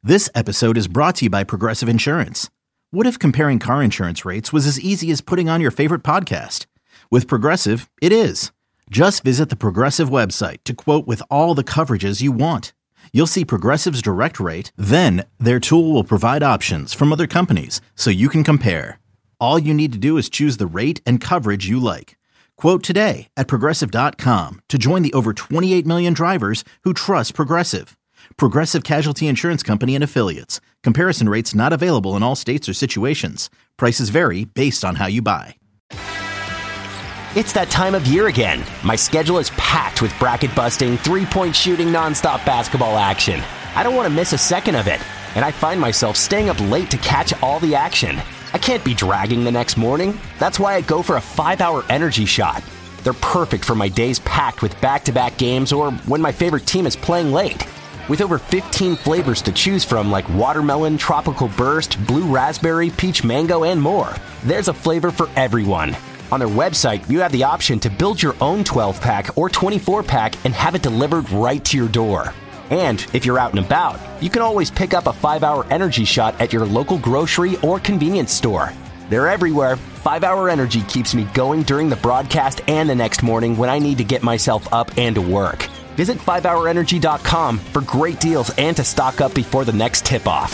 This episode is brought to you by Progressive Insurance. What if comparing car insurance rates was as easy as putting on your favorite podcast? With Progressive, it is. Just visit the Progressive website to quote with all the coverages you want. You'll see Progressive's direct rate, then their tool will provide options from other companies so you can compare. All you need to do is choose the rate and coverage you like. Quote today at Progressive.com to join the over 28 million drivers who trust Progressive. Progressive Casualty Insurance Company and Affiliates. Comparison rates not available in all states or situations. Prices vary based on how you buy. It's that time of year again. My schedule is packed with bracket-busting, three-point shooting, nonstop basketball action. I don't want to miss a second of it, and I find myself staying up late to catch all the action. I can't be dragging the next morning. That's why I go for a 5-hour energy shot. They're perfect for my days packed with back-to-back games or when my favorite team is playing late. With over 15 flavors to choose from like watermelon, tropical burst, blue raspberry, peach mango, and more, there's a flavor for everyone. On their website, you have the option to build your own 12-pack or 24-pack and have it delivered right to your door. And if you're out and about, you can always pick up a 5-hour energy shot at your local grocery or convenience store. They're everywhere. 5-hour energy keeps me going during the broadcast and the next morning when I need to get myself up and to work. Visit 5hourenergy.com for great deals and to stock up before the next tip-off.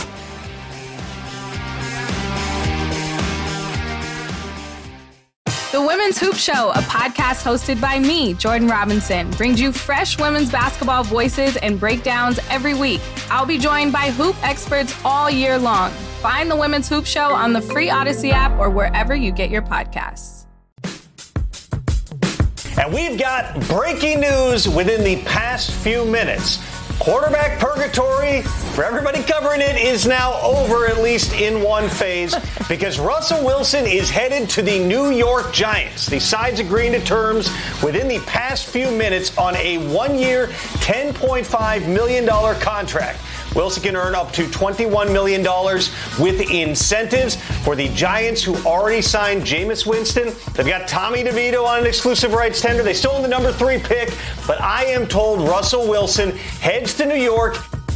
The Women's Hoop Show, a podcast hosted by me, Jordan Robinson, brings you fresh women's basketball voices and breakdowns every week. I'll be joined by hoop experts all year long. Find the Women's Hoop Show on the free Odyssey app or wherever you get your podcasts. And we've got breaking news within the past few minutes. Quarterback purgatory, for everybody covering it, is now over, at least in one phase, because Russell Wilson is headed to the New York Giants. The sides agreeing to terms within the past few minutes on a one-year, $10.5 million contract. Wilson can earn up to $21 million with incentives. For the Giants, who already signed Jameis Winston, they've got Tommy DeVito on an exclusive rights tender. They still own the number 3 pick, but I am told Russell Wilson heads to New York.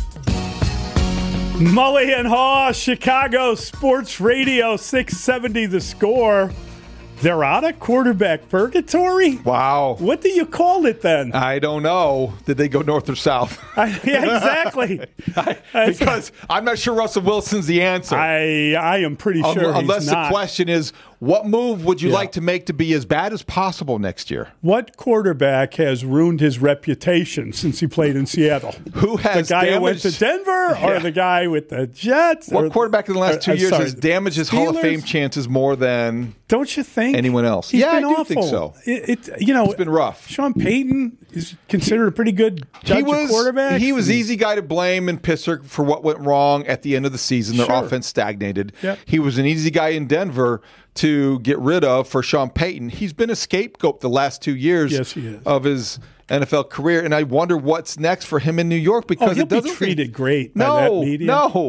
Mully and Haw, Chicago Sports Radio 670 The Score. They're out of quarterback purgatory? Wow. What do you call it then? I don't know. Did they go north or south? Yeah, exactly. Because I'm not sure Russell Wilson's the answer. I am pretty sure Unless he's not. The question is, what move would you like to make to be as bad as possible next year? What quarterback has ruined his reputation since he played in Seattle? Who has the guy who went to Denver or the guy with the Jets? What quarterback in the last 2 years has damaged his Hall of Fame chances more than don't you think anyone else? He's I been do awful. think so. It's been rough. Sean Payton is considered a pretty good judge of quarterbacks. He was easy guy to blame in Pittsburgh for what went wrong at the end of the season. Their offense stagnated. Yep. He was an easy guy in Denver to get rid of for Sean Payton. He's been a scapegoat the last 2 years of his NFL career, and I wonder what's next for him in New York because he'll it doesn't be treated great no, by that media.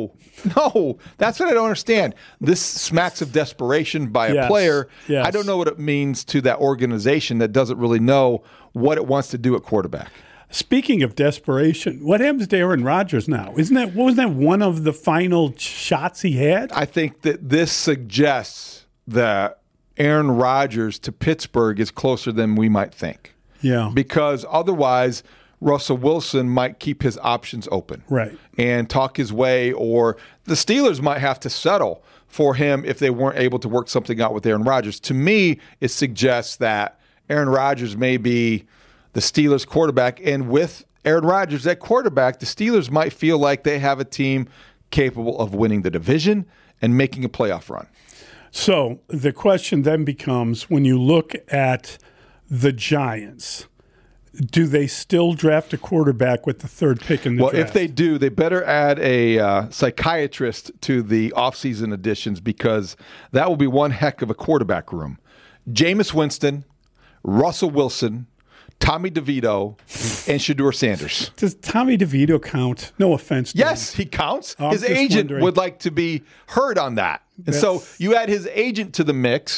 No. That's what I don't understand. This smacks of desperation by a player. Yes. I don't know what it means to that organization that doesn't really know what it wants to do at quarterback. Speaking of desperation, what happens to Aaron Rodgers now? Wasn't that one of the final shots he had? I think that this suggests that Aaron Rodgers to Pittsburgh is closer than we might think. Yeah. Because otherwise, Russell Wilson might keep his options open. Right. And talk his way, or the Steelers might have to settle for him if they weren't able to work something out with Aaron Rodgers. To me, it suggests that Aaron Rodgers may be the Steelers quarterback, and with Aaron Rodgers at quarterback, the Steelers might feel like they have a team capable of winning the division and making a playoff run. So the question then becomes, when you look at the Giants, do they still draft a quarterback with the 3rd pick in the draft? Well, if they do, they better add a psychiatrist to the offseason additions, because that will be one heck of a quarterback room. Jameis Winston, Russell Wilson, Tommy DeVito, and Shedeur Sanders. Does Tommy DeVito count? No offense to Yes, him. he counts. I'm His just agent wondering. would like to be heard on that. And so you add his agent to the mix,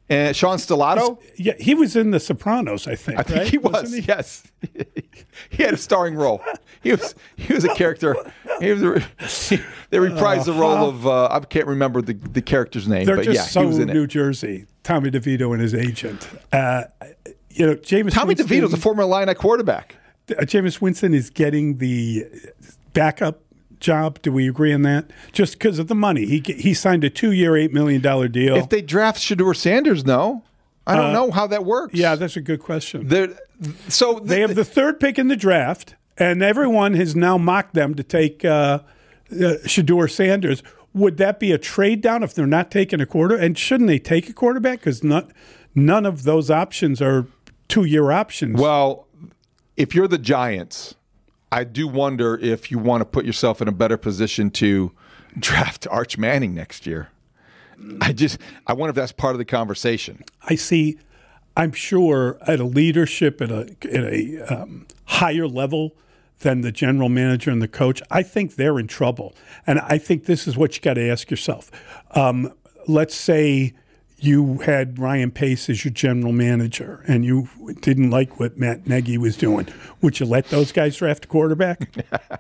And Sean Stellato? Yeah, he was in The Sopranos, I think. I think right? he was. Wasn't he? Yes, he had a starring role. He was a character. They reprised the role of I can't remember the character's name, They're but just yeah, so he was in New it. Jersey. Tommy DeVito and his agent. Jameis Tommy Winston, DeVito's a former Illini quarterback. Jameis Winston is getting the backup job. Do we agree on that? Just because of the money. He signed a 2-year, $8 million deal. If they draft Shedeur Sanders, no. I don't know how that works. Yeah, that's a good question. They They have the third pick in the draft, and everyone has now mocked them to take Shedeur Sanders. Would that be a trade down if they're not taking a quarter? And shouldn't they take a quarterback? Because none of those options are 2-year options. Well, if you're the Giants, I do wonder if you want to put yourself in a better position to draft Arch Manning next year. I wonder if that's part of the conversation. I'm sure at a leadership at a higher level than the general manager and the coach, I think they're in trouble. And I think this is what you got to ask yourself. Let's say you had Ryan Pace as your general manager and you didn't like what Matt Nagy was doing. Would you let those guys draft a quarterback?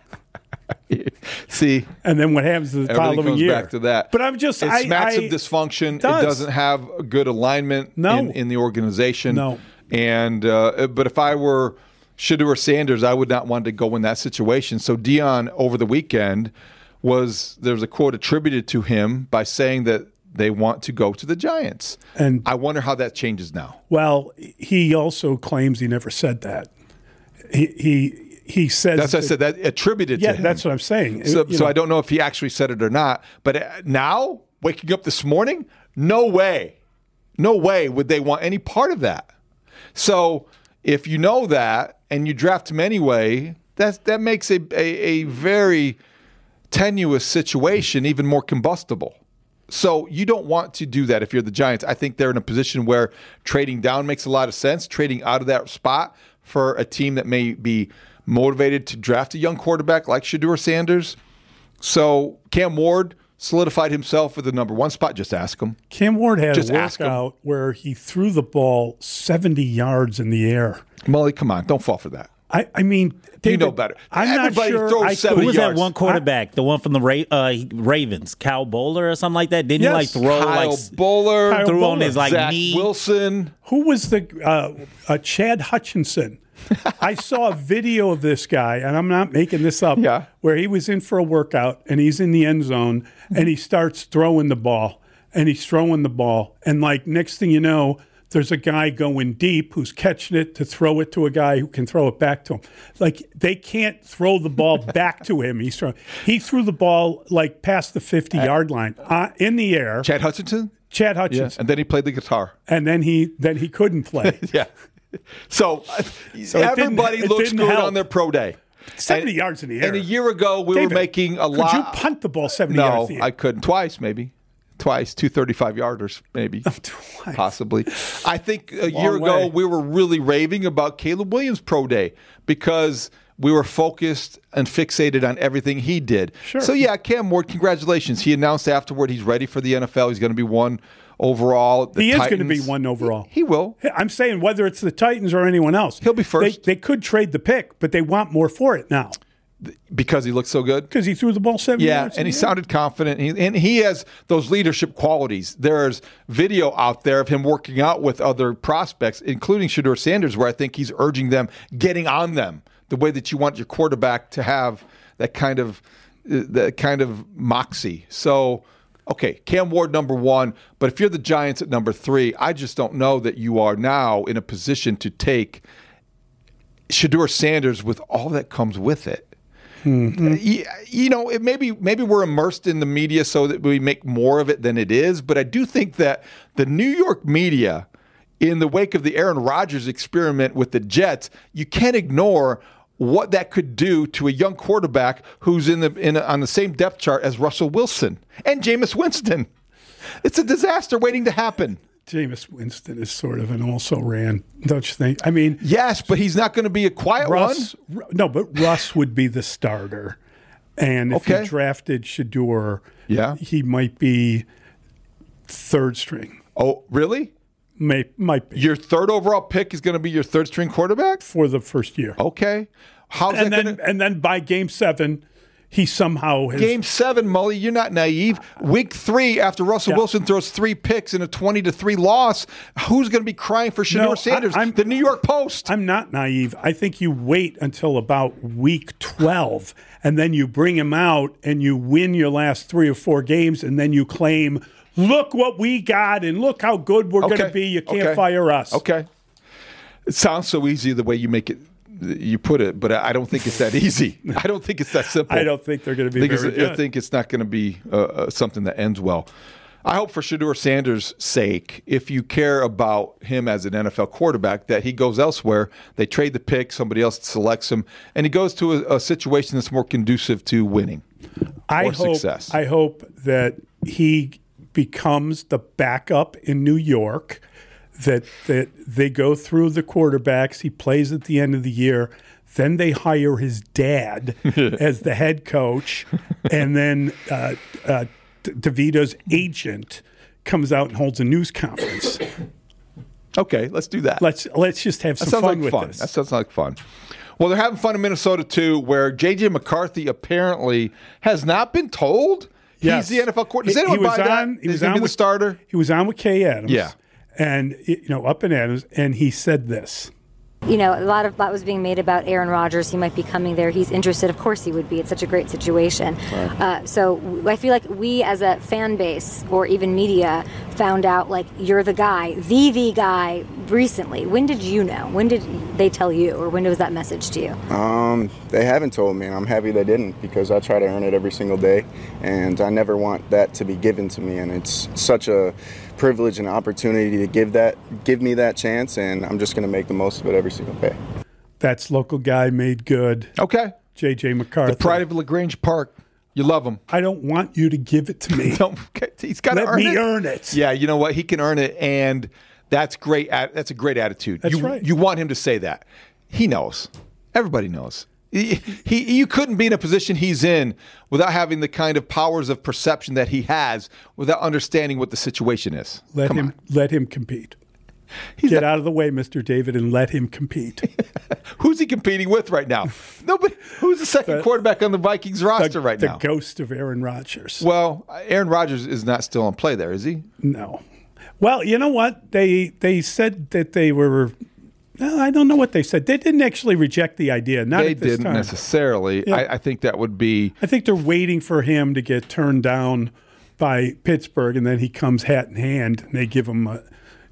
See, and then what happens the following comes year? Back to that. But I'm just, it smacks of dysfunction. It doesn't have a good alignment in the organization. No. And but if I were Shedeur Sanders, I would not want to go in that situation. So Dion over the weekend there's a quote attributed to him by saying that they want to go to the Giants. And I wonder how that changes now. Well, he also claims he never said that. He says that's what I said. That attributed to him. Yeah, that's what I'm saying. So I don't know if he actually said it or not. But now, waking up this morning, no way would they want any part of that. So if you know that and you draft him anyway, that makes a very tenuous situation even more combustible. So you don't want to do that if you're the Giants. I think they're in a position where trading down makes a lot of sense, trading out of that spot for a team that may be motivated to draft a young quarterback like Shedeur Sanders. So Cam Ward solidified himself for the number 1 spot. Just ask him. Cam Ward had a workout where he threw the ball 70 yards in the air. Mully, come on. Don't fall for that. I mean, David, you know better. Everybody throws 70 yards. Who was that one quarterback? The one from the Ravens, Kyle Bowler or something like that? Didn't he throw Kyle Bowler, threw on his Zach knee? Wilson. Who was the Chad Hutchinson? I saw a video of this guy, and I'm not making this up, where he was in for a workout, and he's in the end zone, and he starts throwing the ball, and next thing you know, there's a guy going deep who's catching it to throw it to a guy who can throw it back to him. Like, they can't throw the ball back to him. He threw the ball, past the 50-yard line in the air. Chad Hutchinson? Chad Hutchinson. Yeah. And then he played the guitar. And then he couldn't play. Yeah. So everybody looks good on their pro day. 70 yards in the air. And a year ago, we were making a lot. Could you punt the ball 70 yards in the air? No, I couldn't. Twice, maybe. Twice, 2 35-yarders, maybe. Twice. Possibly. I think a year ago, we were really raving about Caleb Williams' pro day because we were focused and fixated on everything he did. Sure. So, Cam Ward, congratulations. He announced afterward he's ready for the NFL. He's going to be 1 overall. He is going to be 1 overall. He will. I'm saying whether it's the Titans or anyone else. He'll be first. They could trade the pick, but they want more for it now. Because he looked so good? Because he threw the ball 70 yards. Yeah, and he sounded confident. And he has those leadership qualities. There's video out there of him working out with other prospects, including Shedeur Sanders, where I think he's urging them, getting on them, the way that you want your quarterback to have that kind of moxie. So, okay, Cam Ward number 1, but if you're the Giants at number 3, I just don't know that you are now in a position to take Shedeur Sanders with all that comes with it. Mm-hmm. Maybe we're immersed in the media so that we make more of it than it is, but I do think that the New York media, in the wake of the Aaron Rodgers experiment with the Jets, you can't ignore what that could do to a young quarterback who's on the same depth chart as Russell Wilson and Jameis Winston. It's a disaster waiting to happen. Jameis Winston is sort of an also-ran, don't you think? I mean, yes, but he's not going to be a quiet one. No, but Russ would be the starter. And if you drafted Shedeur, he might be 3rd string. Oh, really? Might be. Your third overall pick is going to be your third string quarterback for the first year. Okay. And then by game 7, he somehow has... Game 7, Mully, you're not naive. Week 3, after Russell Wilson throws 3 picks in a 20-3 loss, who's going to be crying for Shedeur Sanders? The New York Post. I'm not naive. I think you wait until about week 12, and then you bring him out, and you win your last 3 or 4 games, and then you claim, look what we got, and look how good we're going to be. You can't fire us. Okay. It sounds so easy the way you put it, but I don't think it's that easy. I don't think it's that simple. I don't think they're going to be very good. I think it's not going to be something that ends well. I hope for Shedeur Sanders' sake, if you care about him as an NFL quarterback, that he goes elsewhere. They trade the pick, somebody else selects him, and he goes to a situation that's more conducive to winning or success. I hope that he becomes the backup in New York, that they go through the quarterbacks. He plays at the end of the year. Then they hire his dad as the head coach. And then DeVito's agent comes out and holds a news conference. Okay, let's do that. Let's just have some fun with this. That sounds like fun. Well, they're having fun in Minnesota, too, where J.J. McCarthy apparently has not been told he's the NFL coordinator. Does anyone buy that? He was on with the starter? He was on with Kay Adams. Yeah. And, up in Adams, and he said this. A lot was being made about Aaron Rodgers. He might be coming there. He's interested. Of course he would be. It's such a great situation. Right. So I feel like we as a fan base or even media found out, like, you're the guy, the guy recently. When did you know? When did they tell you, or when was that message to you? They haven't told me, and I'm happy they didn't, because I try to earn it every single day, and I never want that to be given to me, and it's such a privilege and opportunity to give me that chance, and I'm just going to make the most of it every single day. That's local guy made good. Okay. J.J. McCarthy. The pride of LaGrange Park. You love him. I don't want you to give it to me. He's got to earn it. Let me earn it. Yeah, you know what? He can earn it, and that's great. That's a great attitude. That's right. You want him to say that. He knows. Everybody knows. You couldn't be in a position he's in without having the kind of powers of perception that he has, without understanding what the situation is. Let him compete. Get out of the way, Mr. David, and let him compete. Who's he competing with right now? Nobody. Who's the second quarterback on the Vikings roster right now? The ghost of Aaron Rodgers. Well, Aaron Rodgers is not still in play there, is he? No. Well, you know what? They said that they were... I don't know what they said. They didn't actually reject the idea. They didn't necessarily. Yeah. I think that would be... I think they're waiting for him to get turned down by Pittsburgh, and then he comes hat in hand, and they give him a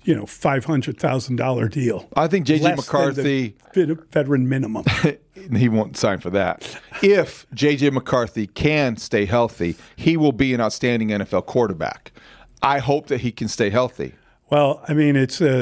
$500,000 deal. I think J.J. McCarthy... veteran minimum. He won't sign for that. If J.J. McCarthy can stay healthy, he will be an outstanding NFL quarterback. I hope that he can stay healthy. Well, I mean,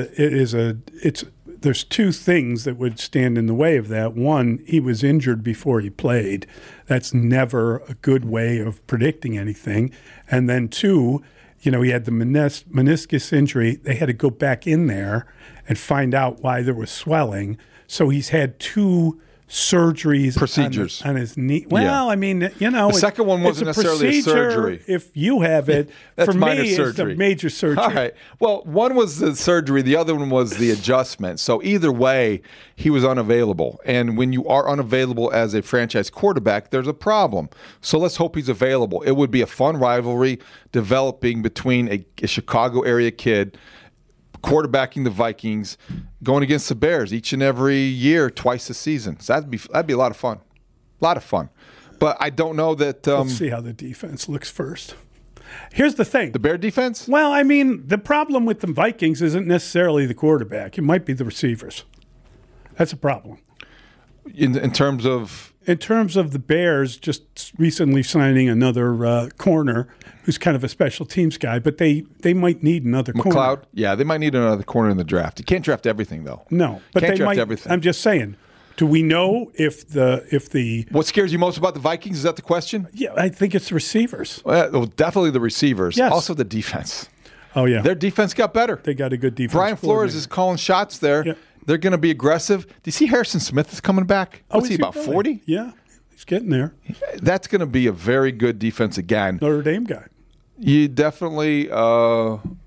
there's two things that would stand in the way of that. One, he was injured before he played. That's never a good way of predicting anything. And then two, he had the meniscus injury. They had to go back in there and find out why there was swelling. So he's had 2 procedures on his knee. Well, yeah. I mean, the second one wasn't necessarily a surgery. If you have it, that's for minor me, surgery. It's a major surgery. All right. Well, one was the surgery, the other one was the adjustment. So either way, he was unavailable. And when you are unavailable as a franchise quarterback, there's a problem. So let's hope he's available. It would be a fun rivalry developing between a Chicago area kid quarterbacking the Vikings, going against the Bears each and every year, twice a season. So that'd be a lot of fun. A lot of fun. But I don't know that... Let's see how the defense looks first. Here's the thing. The Bear defense? Well, I mean, the problem with the Vikings isn't necessarily the quarterback. It might be the receivers. That's a problem. In terms of... In terms of the Bears just recently signing another corner who's kind of a special teams guy, but they might need another corner. McLeod? Yeah, they might need another corner in the draft. You can't draft everything, though. No, but can't they draft might. Everything. I'm just saying. Do we know if the what scares you most about the Vikings? Is that the question? Yeah, I think it's the receivers. Well, definitely the receivers. Yes. Also the defense. Oh yeah, their defense got better. They got a good defense. Brian Flores is calling shots there. Yeah. They're going to be aggressive. Do you see Harrison Smith is coming back? What's he about 40? Yeah, he's getting there. That's going to be a very good defense again. Notre Dame guy. You definitely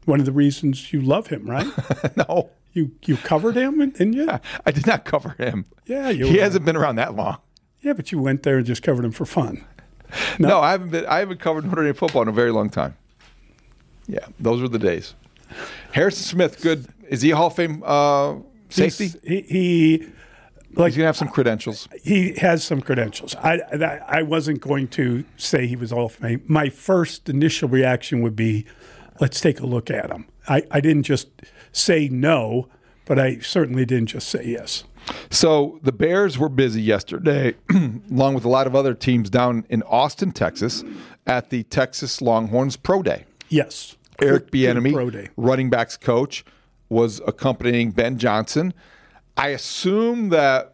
one of the reasons you love him, right? No. You covered him, didn't you? I did not cover him. Yeah, he hasn't been around that long. Yeah, but you went there and just covered him for fun. No, I haven't covered Notre Dame football in a very long time. Yeah, those were the days. Harrison Smith, good. Is he a Hall of Fame safety? He's going to have some credentials. He has some credentials. I wasn't going to say he was Hall of Fame. My first initial reaction would be, let's take a look at him. I didn't just say no, but I certainly didn't just say yes. So the Bears were busy yesterday, along with a lot of other teams down in Austin, Texas, at the Texas Longhorns Pro Day. Yes. Eric Bieniemy, running backs coach, was accompanying Ben Johnson. I assume that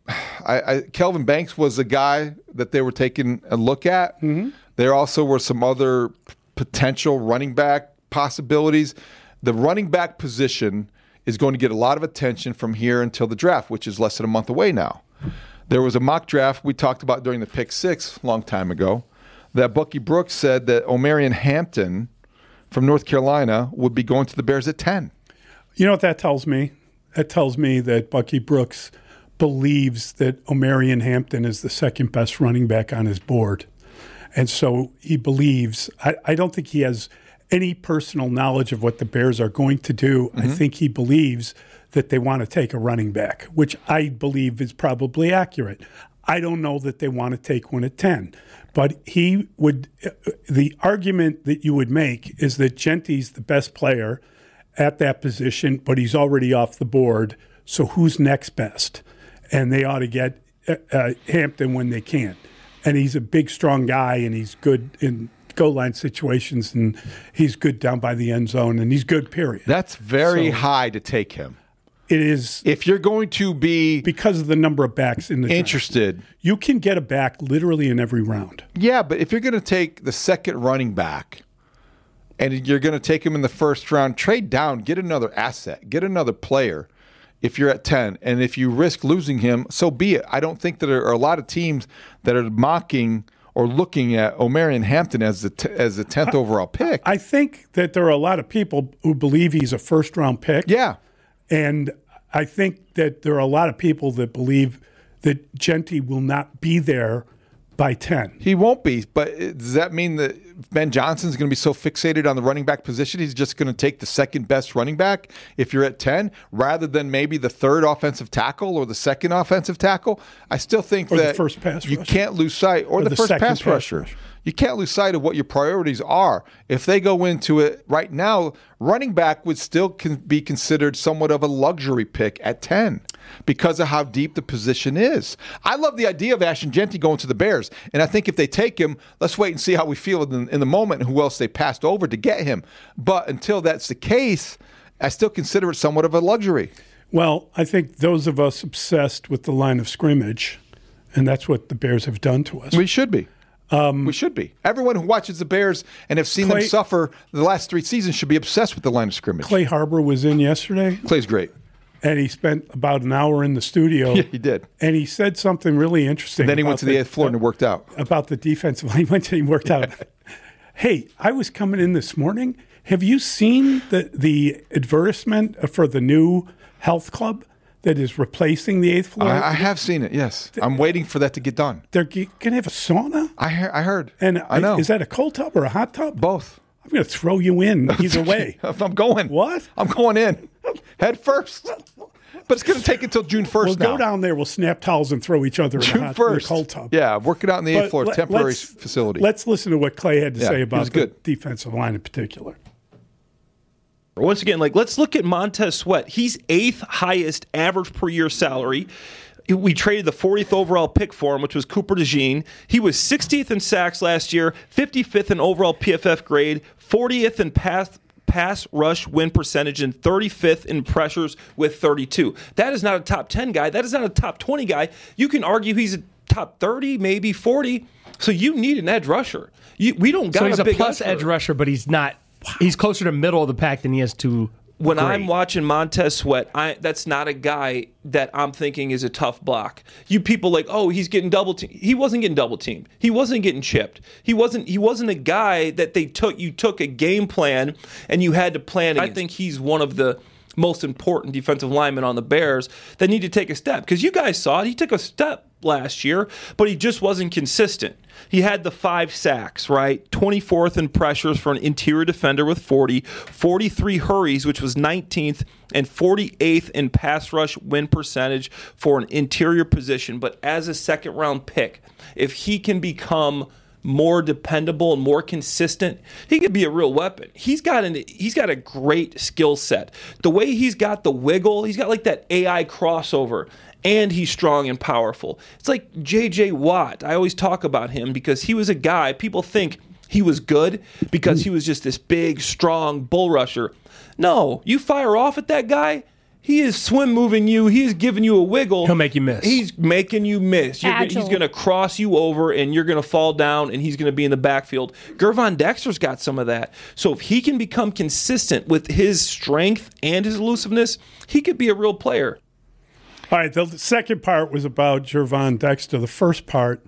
Kelvin Banks was the guy that they were taking a look at. Mm-hmm. There also were some other potential running back possibilities. The running back position is going to get a lot of attention from here until the draft, which is less than a month away now. There was a mock draft we talked about during the Pick Six a long time ago that Bucky Brooks said that Omarion Hampton from North Carolina would be going to the Bears at 10. You know what that tells me? That tells me that Bucky Brooks believes that Omarion Hampton is the second best running back on his board. And so he believes, I don't think he has any personal knowledge of what the Bears are going to do. Mm-hmm. I think he believes that they want to take a running back, which I believe is probably accurate. I don't know that they want to take one at 10. But he would, the argument that you would make is that Genty's the best player at that position, but he's already off the board. So who's next best? And they ought to get Hampton when they can. And he's a big, strong guy, and he's good in goal line situations, and he's good down by the end zone, and he's good, period. That's very high to take him. It is. If you're going to be... Because of the number of backs in the interested. Draft. You can get a back literally in every round. Yeah, but if you're going to take the second running back and you're going to take him in the first round, trade down, get another asset, get another player if you're at 10. And if you risk losing him, so be it. I don't think that there are a lot of teams that are mocking or looking at Omarion Hampton as the 10th overall pick. I think that there are a lot of people who believe he's a first-round pick. Yeah. And I think that there are a lot of people that believe that Genty will not be there by 10. He won't be, but does that mean that Ben Johnson's going to be so fixated on the running back position he's just going to take the second best running back if you're at 10 rather than maybe the third offensive tackle or the second offensive tackle? I still think or that the first pass you rusher. Can't lose sight or the first pass rusher. You can't lose sight of what your priorities are. If they go into it right now, running back would still be considered somewhat of a luxury pick at 10 because of how deep the position is. I love the idea of Ashton Genty going to the Bears, and I think if they take him, let's wait and see how we feel in the moment and who else they passed over to get him. But until that's the case, I still consider it somewhat of a luxury. Well, I think those of us obsessed with the line of scrimmage, and that's what the Bears have done to us. We should be. We should be. Everyone who watches the Bears and have seen them suffer the last 3 seasons should be obsessed with the line of scrimmage. Clay Harbor was in yesterday. Clay's great. And he spent about an hour in the studio. Yeah, he did. And he said something really interesting. And then he went to the 8th floor and it worked out. About the defensive line. He went and he worked out. Hey, I was coming in this morning. Have you seen the advertisement for the new health club that is replacing the 8th floor? I have seen it, yes. I'm waiting for that to get done. They're going to have a sauna? I heard. And I know. Is that a cold tub or a hot tub? Both. I'm going to throw you in either way. I'm going. What? I'm going in. Head first. But it's going to take until June 1st We'll now. go down there, we'll snap towels and throw each other in a cold tub. Yeah, working out in the 8th floor, temporary facility. Let's listen to what Clay had to say about the good. defensive line in particular. Once again, let's look at Montez Sweat. He's 8th highest average per year salary. We traded the 40th overall pick for him, which was Cooper DeJean. He was 60th in sacks last year, 55th in overall PFF grade, 40th in pass rush win percentage, and 35th in pressures with 32. That is not a top 10 guy. That is not a top 20 guy. You can argue he's a top 30, maybe 40. So you need an edge rusher. We don't got so he's a big plus edge rusher, but he's not. He's closer to middle of the pack than he is to when I'm watching Montez Sweat, that's not a guy that I'm thinking is a tough block. You people like, oh, he's getting double teamed. He wasn't getting double teamed. He wasn't getting chipped. He wasn't a guy that you took a game plan and you had to plan against. I think he's one of the most important defensive linemen on the Bears that need to take a step. Because you guys saw it. He took a step last year, but he just wasn't consistent. He had the 5 sacks, right? 24th in pressures for an interior defender with 40, 43 hurries, which was 19th, and 48th in pass rush win percentage for an interior position. But as a second-round pick, if he can become more dependable and more consistent, he could be a real weapon. He's got a great skill set. The way he's got the wiggle, he's got like that AI crossover, and he's strong and powerful. It's like J.J. Watt. I always talk about him because he was a guy, people think he was good because he was just this big, strong bull rusher. No, you fire off at that guy, he is swim moving you. He is giving you a wiggle. He'll make you miss. He's making you miss. He's going to cross you over, and you're going to fall down, and he's going to be in the backfield. Gervon Dexter's got some of that. So if he can become consistent with his strength and his elusiveness, he could be a real player. All right, the second part was about Gervon Dexter. The first part,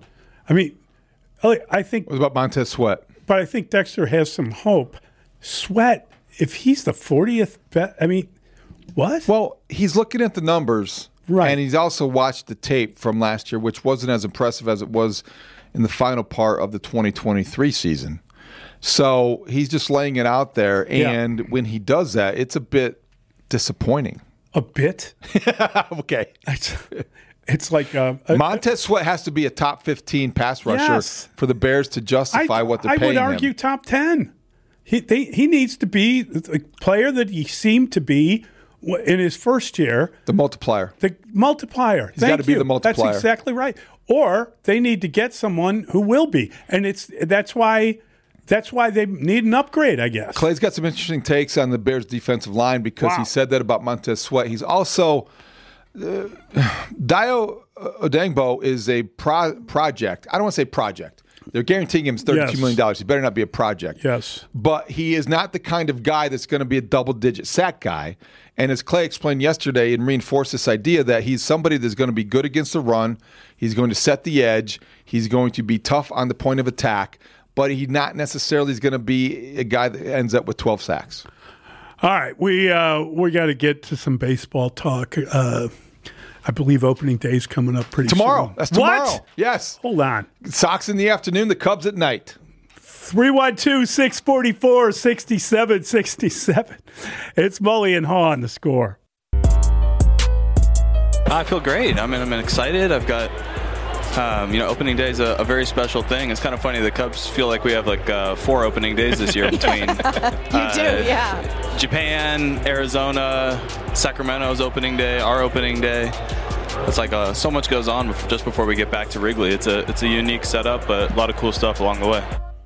I think it was about Montez Sweat. But I think Dexter has some hope. Sweat, if he's the 40th best, what? Well, he's looking at the numbers, right? And he's also watched the tape from last year, which wasn't as impressive as it was in the final part of the 2023 season. So he's just laying it out there, and when he does that, it's a bit disappointing. A bit? Okay. It's like Montez Sweat has to be a top 15 pass rusher for the Bears to justify what they're paying him. I would argue top 10. He needs to be the player that he seemed to be in his first year. The multiplier. The multiplier. He's got to be the multiplier. That's exactly right. Or they need to get someone who will be. And that's why they need an upgrade, I guess. Clay's got some interesting takes on the Bears' defensive line because he said that about Montez Sweat. He's also Dayo Odeyingbo is a project. I don't want to say project. They're guaranteeing him $32 million. He better not be a project. Yes. But he is not the kind of guy that's going to be a double-digit sack guy. And as Clay explained yesterday and reinforced this idea that he's somebody that's going to be good against the run, he's going to set the edge, he's going to be tough on the point of attack, but he not necessarily is going to be a guy that ends up with 12 sacks. All right, we got to get to some baseball talk. I believe opening day is coming up pretty tomorrow. soon. That's tomorrow. What? Yes. Hold on. Sox in the afternoon, the Cubs at night. 312-644-6767. It's Mully and Haw on The Score. I feel great. I'm excited. I've got, opening day is a very special thing. It's kind of funny. The Cubs feel like we have 4 opening days this year between. Japan, Arizona, Sacramento's opening day, our opening day. It's so much goes on just before we get back to Wrigley. It's a unique setup, but a lot of cool stuff along the way.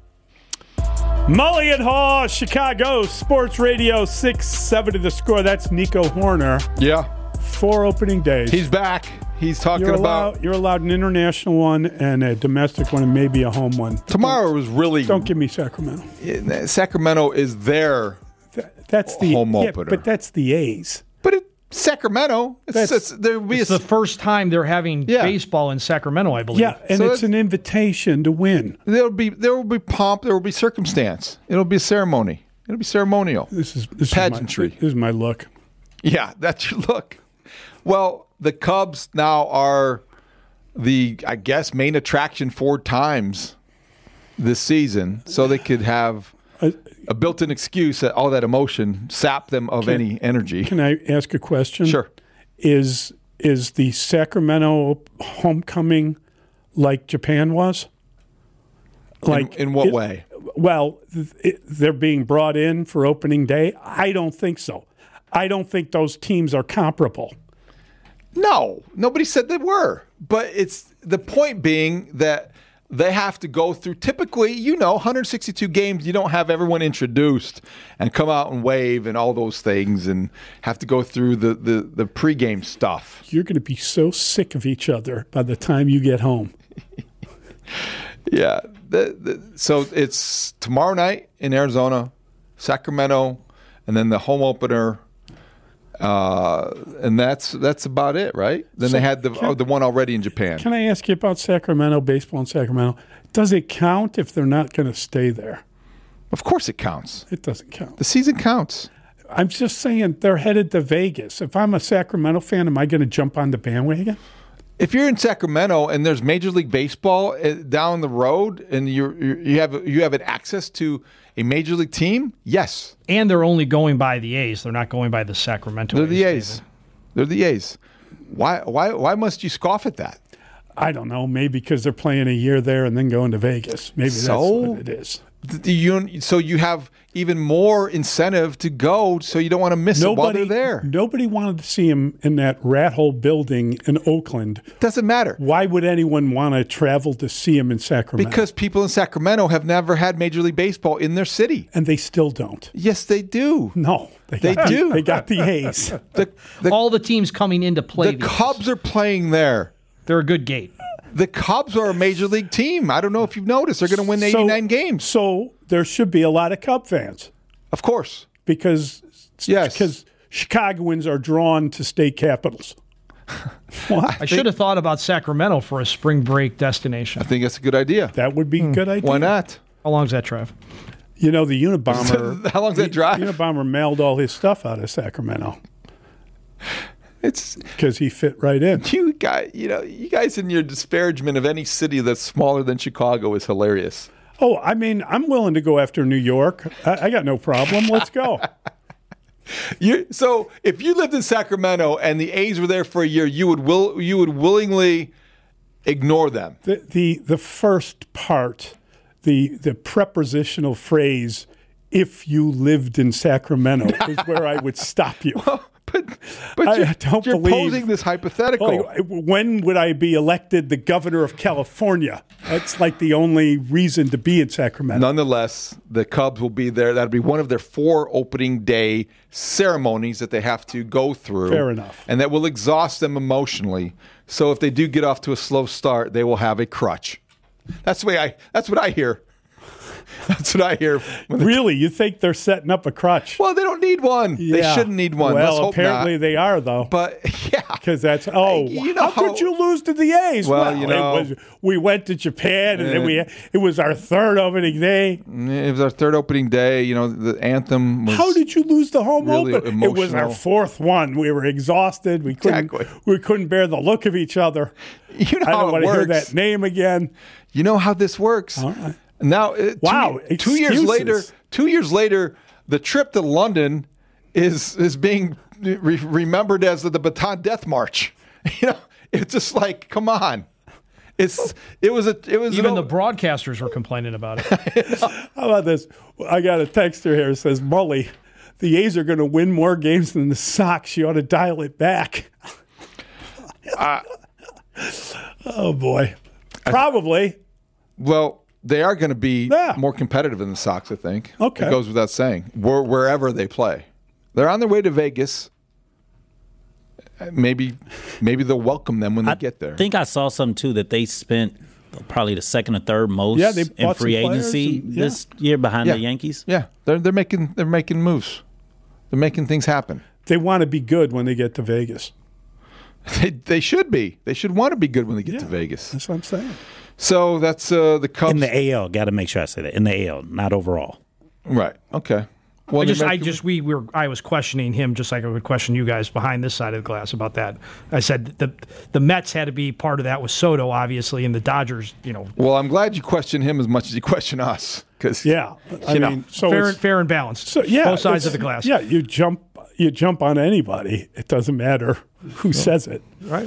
Mully and Haw, Chicago Sports Radio 670 The Score. That's Nico Horner. Yeah. 4 opening days. He's back. He's talking about... You're allowed an international one and a domestic one and maybe a home one. Tomorrow was really... Don't give me Sacramento. Sacramento is their that's the home opener. But that's the A's. But Sacramento, it's the first time they're having baseball in Sacramento, I believe. Yeah, and so it's an invitation to win. There will be pomp. There will be circumstance. It'll be a ceremony. It'll be ceremonial. This is pageantry. This is my look. Yeah, that's your look. Well, the Cubs now are the, I guess, main attraction 4 times this season, so they could have a built-in excuse that all that emotion sap them of any energy. Can I ask a question? Sure. Is the Sacramento homecoming like Japan was? In what way? Well, they're being brought in for opening day. I don't think so. I don't think those teams are comparable. No, nobody said they were. But it's the point being that they have to go through typically, 162 games. You don't have everyone introduced and come out and wave and all those things and have to go through the pregame stuff. You're going to be so sick of each other by the time you get home. Yeah. So it's tomorrow night in Arizona, Sacramento, and then the home opener And that's about it, right? Then they had the one already in Japan. Can I ask you about Sacramento, baseball in Sacramento? Does it count if they're not going to stay there? Of course it counts. It doesn't count. The season counts. I'm just saying they're headed to Vegas. If I'm a Sacramento fan, am I going to jump on the bandwagon? If you're in Sacramento and there's Major League Baseball down the road and you have access to a Major League team, yes. And they're only going by the A's. They're not going by the Sacramento They're A's. the A's. They're the A's. Why must you scoff at that? I don't know. Maybe because they're playing a year there and then going to Vegas. Maybe that's what it is. So you have even more incentive to go, so you don't want to miss it while they're there. Nobody wanted to see him in that rat hole building in Oakland. Doesn't matter. Why would anyone want to travel to see him in Sacramento? Because people in Sacramento have never had Major League Baseball in their city. And they still don't. Yes, they do. No, they do. They got the A's. All the teams coming in to play. The Cubs are playing there. They're a good gate. The Cubs are a Major League team. I don't know if you've noticed. They're going to win 89 games. So there should be a lot of Cub fans. Of course. Because Chicagoans are drawn to state capitals. I should have thought about Sacramento for a spring break destination. I think that's a good idea. That would be a good idea. Why not? How long's that drive? You know, the Unabomber. How long's that drive? Unabomber mailed all his stuff out of Sacramento. It's because he fit right in. You guys in your disparagement of any city that's smaller than Chicago is hilarious. Oh, I mean, I'm willing to go after New York. I got no problem. Let's go. So if you lived in Sacramento and the A's were there for a year, you would willingly ignore them. The first part, the prepositional phrase, "if you lived in Sacramento," is where I would stop you. But I don't you're believe posing this hypothetical. When would I be elected the governor of California? That's like the only reason to be in Sacramento. Nonetheless, the Cubs will be there. That'll be one of their 4 opening day ceremonies that they have to go through. Fair enough. And that will exhaust them emotionally. So if they do get off to a slow start, they will have a crutch. That's what I hear. That's what I hear. Really? You think they're setting up a crutch? Well, they don't need one. Yeah. They shouldn't need one. Well, Let's hope apparently not. they are, though. But, yeah. Because that's, how could you lose to the A's? Well, we went to Japan, and then it was our third opening day. It was our third opening day. The anthem was How did you lose the home really opener? emotional. It was our 4th one. We were exhausted. We couldn't bear the look of each other. I don't want to hear that name again. You know how this works. All right. Now, wow! 2 years later, the trip to London is being remembered as the Bataan Death March. It's just like, come on. It was even the broadcasters were complaining about it. How about this? I got a texter here that says, "Mully, the A's are going to win more games than the Sox. You ought to dial it back." Oh boy, probably. Well. They are going to be more competitive than the Sox, I think. Okay. It goes without saying. Wherever they play. They're on their way to Vegas. Maybe they'll welcome them when they get there. I think I saw something, too, that they spent probably the second or third most in free agency this year behind the Yankees. Yeah, they're making moves. They're making things happen. They want to be good when they get to Vegas. They should be. They should want to be good when they get to Vegas. That's what I'm saying. So that's the Cubs. In the AL, got to make sure I say that. In the AL, not overall. Right. Okay. Well, I was questioning him just like I would question you guys behind this side of the glass about that. I said the Mets had to be part of that with Soto, obviously, and the Dodgers, Well, I'm glad you question him as much as you question us. Cause, I mean, so fair and balanced. So, both sides of the glass. Yeah, you jump on anybody. It doesn't matter who says it. Right.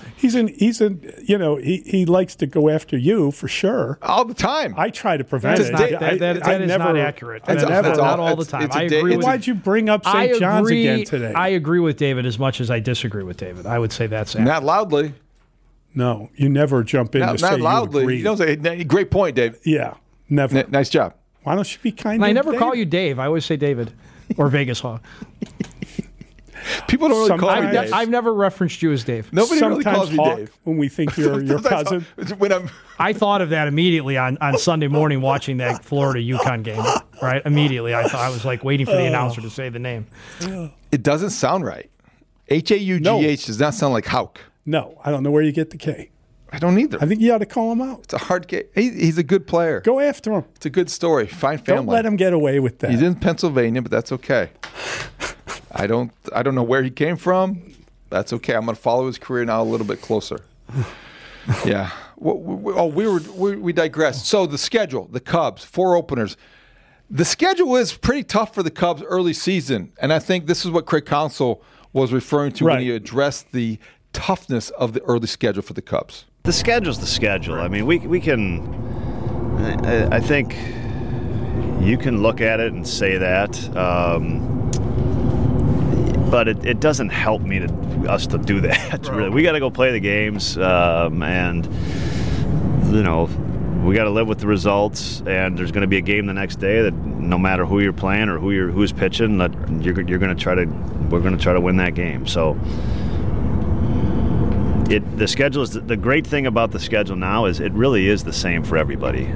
He likes to go after you for sure. All the time. I try to prevent it. That is not accurate. That's not all the time. I agree. Why'd you bring up St. John's again today? I agree with David as much as I disagree with David. I would say that's accurate. Not loudly. No, you never jump in to say loudly. you agree. You don't say, great point, Dave. Yeah, never. Nice job. Why don't you be kind to I never Dave? call you Dave. I always say David or Vegas Hawk. People don't really call me Dave. I've never referenced you as Dave. Nobody really calls me Hawk Dave. when we think you're your cousin. I thought of that immediately on Sunday morning watching that Florida-UConn game. Right, immediately I was like waiting for the announcer to say the name. It doesn't sound right. H-A-U-G-H does not sound like Hauk. No, I don't know where you get the K. I don't either. I think you ought to call him out. It's a hard game. He's a good player. Go after him. It's a good story. Fine family. Don't let him get away with that. He's in Pennsylvania, but that's okay. I don't know where he came from. That's okay. I'm going to follow his career now a little bit closer. Yeah. We digressed. So the schedule, the Cubs, 4 openers. The schedule is pretty tough for the Cubs early season, and I think this is what Craig Counsell was referring to when he addressed the toughness of the early schedule for the Cubs. The schedule's the schedule. I mean, we can. I think you can look at it and say that, but it doesn't help us to do that. Really, we got to go play the games, and we got to live with the results. And there's going to be a game the next day that no matter who you're playing or who's pitching, that we're going to try to win that game. So. The schedule is the great thing about the schedule now is it really is the same for everybody,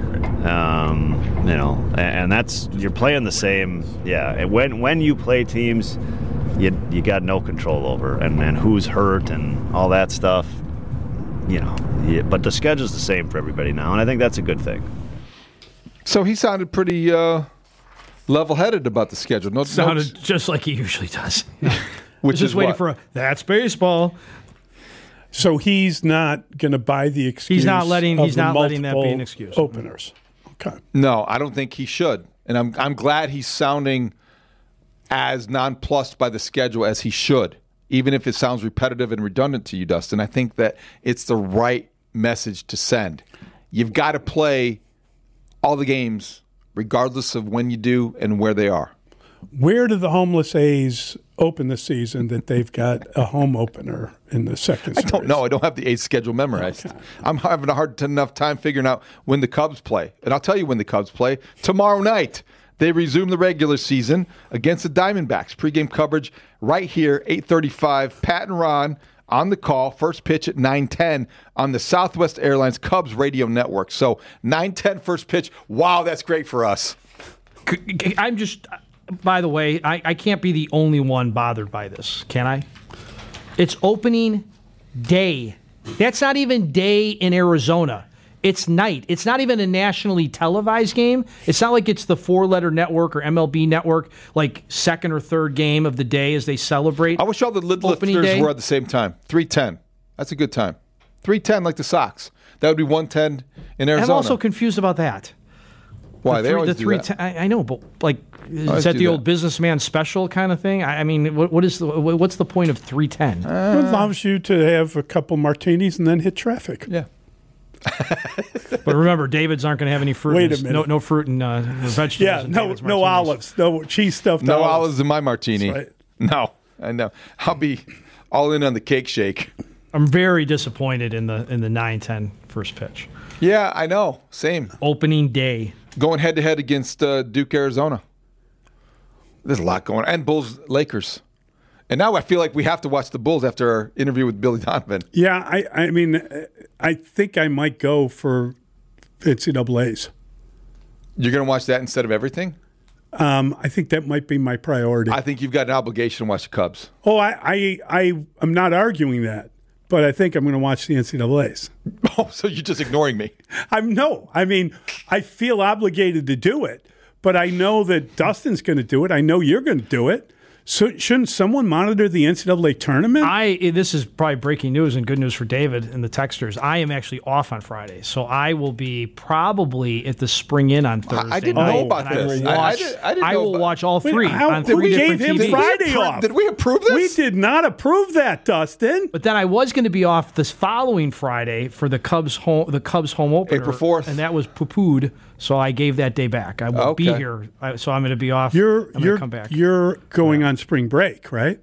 and that's you're playing the same. Yeah, and when you play teams, you got no control over and who's hurt and all that stuff. But the schedule's the same for everybody now, and I think that's a good thing. So he sounded pretty level-headed about the schedule. Sounded just like he usually does. Which is waiting for that's baseball. So he's not going to buy the excuse. He's not letting that be an excuse. Openers. Okay. No, I don't think he should, and I'm glad he's sounding as nonplussed by the schedule as he should, even if it sounds repetitive and redundant to you, Dustin. I think that it's the right message to send. You've got to play all the games, regardless of when you do and where they are. Where do the homeless A's open the season that they've got a home opener in the second series? I don't know. I don't have the A's schedule memorized. Okay. I'm having a hard enough time figuring out when the Cubs play. And I'll tell you when the Cubs play. Tomorrow night, they resume the regular season against the Diamondbacks. Pregame coverage right here, 8:35. Pat and Ron on the call. First pitch at 9:10 on the Southwest Airlines Cubs radio network. So 9:10 first pitch. Wow, that's great for us. By the way, I can't be the only one bothered by this, can I? It's opening day. That's not even day in Arizona. It's night. It's not even a nationally televised game. It's not like it's the 4-letter network or MLB network, like second or third game of the day as they celebrate. I wish all the lid lifters were at the same time. 3:10. That's a good time. 3:10 like the Sox. That would be 1:10 in Arizona. I'm also confused about that. Why? They always do that. I know, but is that the old businessman special kind of thing? I mean, what's the point of 3:10? It allows you to have a couple martinis and then hit traffic. Yeah. But remember, Davids aren't going to have any fruit. Wait a minute. No fruit and vegetables. Yeah, no olives, no cheese stuffed. No olives in my martini. Right. No, I know. I'll be all in on the cake shake. I'm very disappointed in the 9-10 first pitch. Yeah, I know. Same. Opening day. Going head-to-head against Duke, Arizona. There's a lot going on. And Bulls, Lakers. And now I feel like we have to watch the Bulls after our interview with Billy Donovan. Yeah, I mean, I think I might go for NCAAs. You're going to watch that instead of everything? I think that might be my priority. I think you've got an obligation to watch the Cubs. Oh, I'm not arguing that. But I think I'm going to watch the NCAAs. Oh, so you're just ignoring me? I mean, I feel obligated to do it, but I know that Dustin's going to do it. I know you're going to do it. So shouldn't someone monitor the NCAA tournament? This is probably breaking news and good news for David and the texters. I am actually off on Friday, so I will be probably at the Spring Inn on Thursday. I didn't know about this. I will watch all three on three different TVs. We gave him Friday off. Did we approve this? We did not approve that, Dustin. But then I was going to be off this following Friday for the Cubs home opener, April 4th, and that was poo-pooed. So I gave that day back. I won't be here, so I'm going to be off. I'm going to come back. You're going on spring break, right?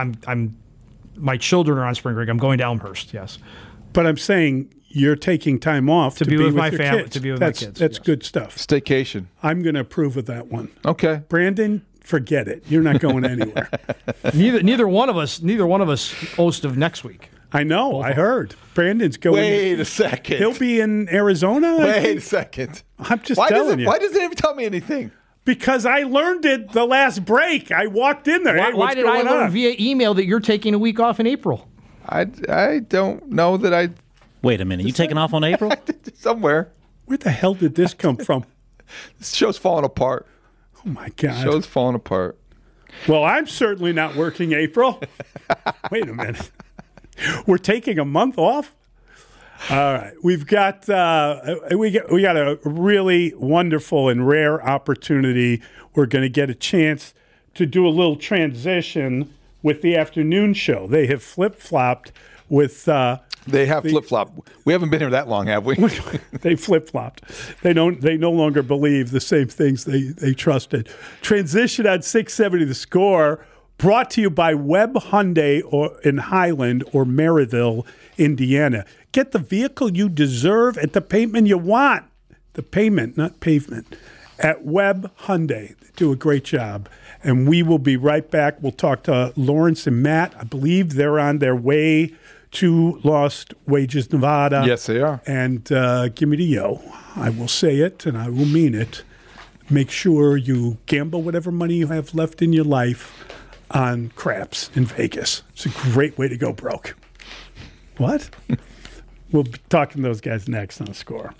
My children are on spring break. I'm going to Elmhurst. Yes, but I'm saying you're taking time off to be with my family. Kids. To be with my kids. That's good stuff. Staycation. I'm going to approve of that one. Okay, Brandon. Forget it. You're not going anywhere. Neither one of us host of next week. I know. I heard. Brandon's going. Wait a second. He'll be in Arizona. Wait a second. I'm just telling you. Why doesn't he ever tell me anything? Because I learned it the last break. I walked in there. Why did I learn via email that you're taking a week off in April? I don't know that I... Wait a minute. You taking off on April? Somewhere. Where the hell did this come from? This show's falling apart. Oh, my God. The show's falling apart. Well, I'm certainly not working April. Wait a minute. We're taking a month off? All right. We've got we got a really wonderful and rare opportunity. We're going to get a chance to do a little transition with the afternoon show. They have flip-flopped with flip-flopped. We haven't been here that long, have we? They flip-flopped. They no longer believe the same things they trusted. Transition on 670 The Score, brought to you by Webb Hyundai in Highland or Maryville, Indiana. Get the vehicle you deserve at the payment you want. The payment, not pavement. At Webb Hyundai. They do a great job. And we will be right back. We'll talk to Lawrence and Matt. I believe they're on their way to Lost Wages, Nevada. Yes, they are. And give me the yo. I will say it, and I will mean it. Make sure you gamble whatever money you have left in your life on craps in Vegas. It's a great way to go broke. What? We'll be talking to those guys next on The Score.